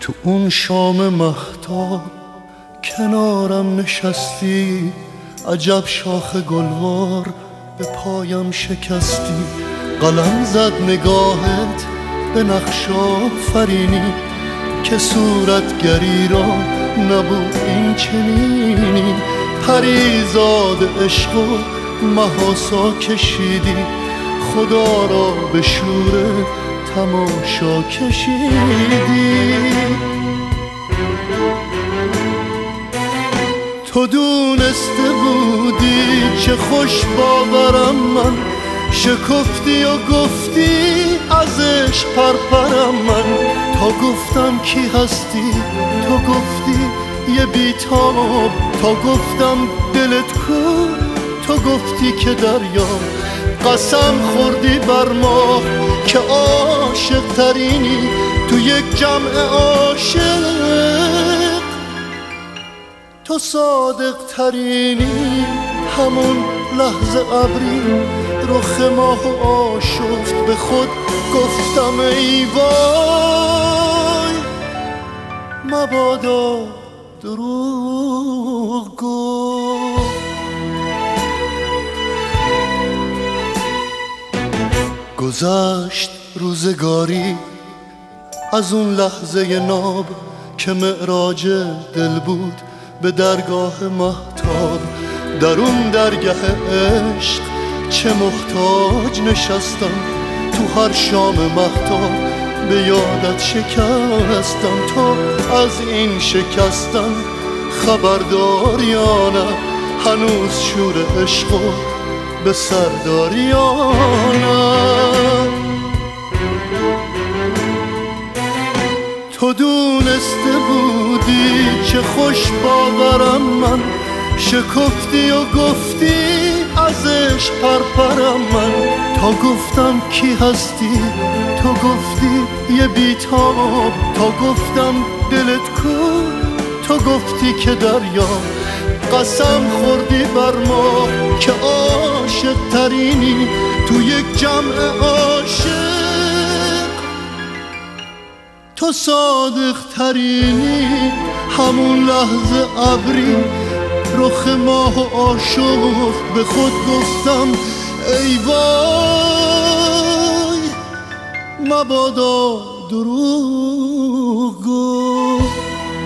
تو اون شام مهتاب کنارم نشستی، عجب شاخ گلوار به پایم شکستی. قلم زد نگاهت به نقش آفرینی که صورتگری را نبود این چنینی. پریزاد عشق و محاسا کشیدی، خدا را به شور تماشا کشیدی. تو دونسته بودی چه خوش باورم من، شکفتی و گفتی ازش پرپرم من. تا گفتم کی هستی تو گفتی یه بیتاب، تا گفتم دلت کو تو گفتی که دریا. قسم خوردی بر ما که عاشق ترینی تو یک جمع عاشق، تو صادق ترینی. همون لحظه ابری رخ ماه آشفت، به خود گفتم ای وای مبادا دروغ گفت. گذشت روزگاری از اون لحظه ناب که معراج دل بود به درگاه مهتاب. در اون درگاه عشق چه محتاج نشستم، تو هر شام مهتاب به یادت شکستم. تو از این شکستم خبردار یا نه، هنوز شور عشقو به سرداری یا نه. تو دونسته بودی چه خوش باورم من، شکفتی و گفتی ازش پرپرم من. تا گفتم کی هستی تو گفتی یه بیتاب، تا گفتم دلت کو تو گفتی که دریا. قسم خوردی بر ما که عاشق ترینی تو یک جمع عاشق، تو صادق ترینی. همون لحظه ابری رخ ماه و آشفت، به خود گفتم ای وای مبادا دروغ گفت.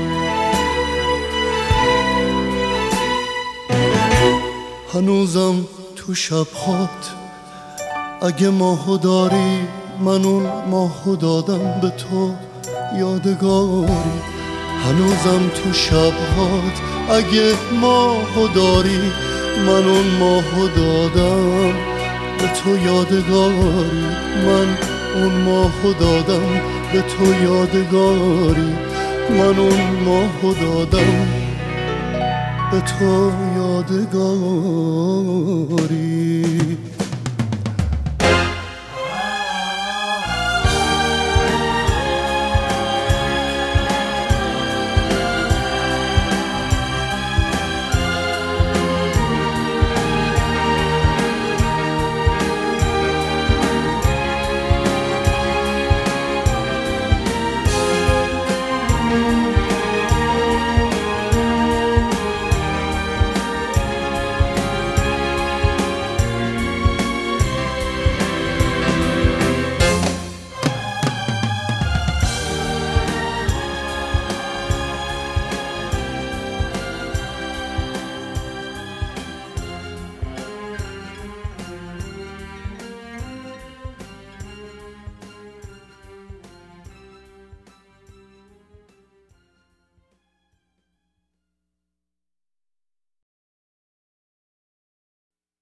هنوزم تو شبهات اگه ماهو داری، من اون ماهو دادم به تو یادگاری. هنوزم تو شبهات اگه ماهو داری، من اون ماهو دادم به تو یادگاری. من اون ماهو دادم به تو یادگاری. من اون ماهو دادم به تو یادگاری.